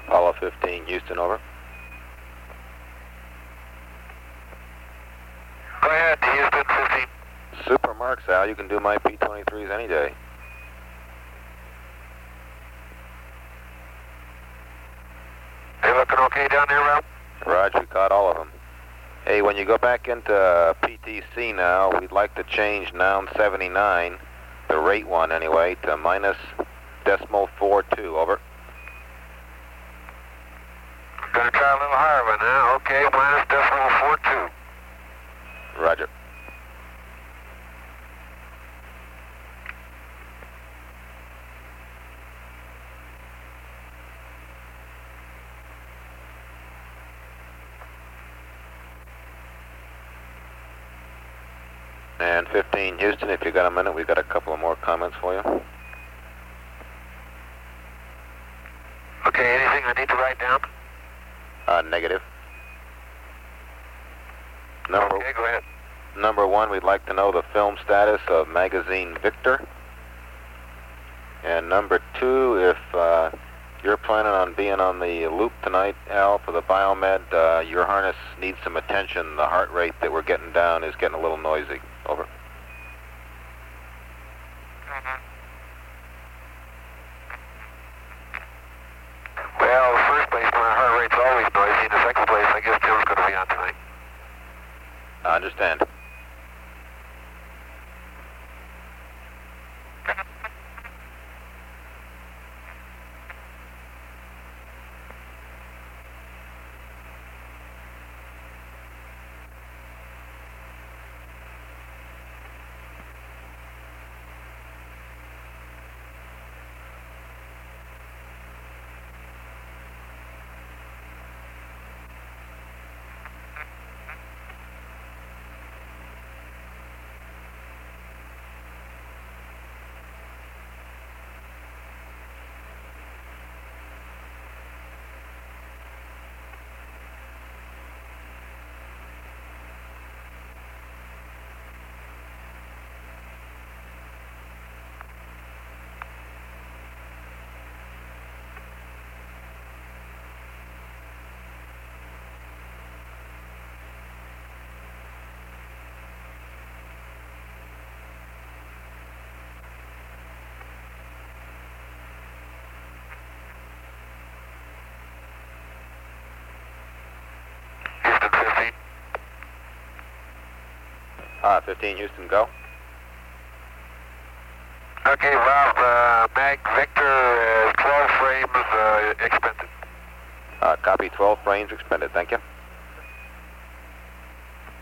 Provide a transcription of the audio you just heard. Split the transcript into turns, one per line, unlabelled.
Apollo 15, Houston, over.
Go ahead, Houston 15.
Super marks, Al. You can do my P-23s any day.
They looking okay down there, Rob?
Roger, we caught all of them. Hey, when you go back into PTC now, we'd like to change noun 79, the rate one anyway, to minus decimal 42, over.
Gonna try a little higher one now. Okay, minus decimal 42.
Roger. And 15, Houston, if you got a minute, we've got a couple of more comments for you.
Okay, anything I need to write down?
Negative. Number,
Okay, go ahead.
Number one, we'd like to know the film status of magazine Victor. And number two, if you're planning on being on the loop tonight, Al, for the biomed, your harness needs some attention. The heart rate that we're getting down is getting a little noisy. Over.
Well, first place, my heart rate's always noisy. In the second place, I guess Jim's going to be on tonight.
I understand.
Houston 15.
15, Houston, go.
Okay, Rob, Mag Victor, 12 frames expended.
Copy, 12 frames expended. Thank you.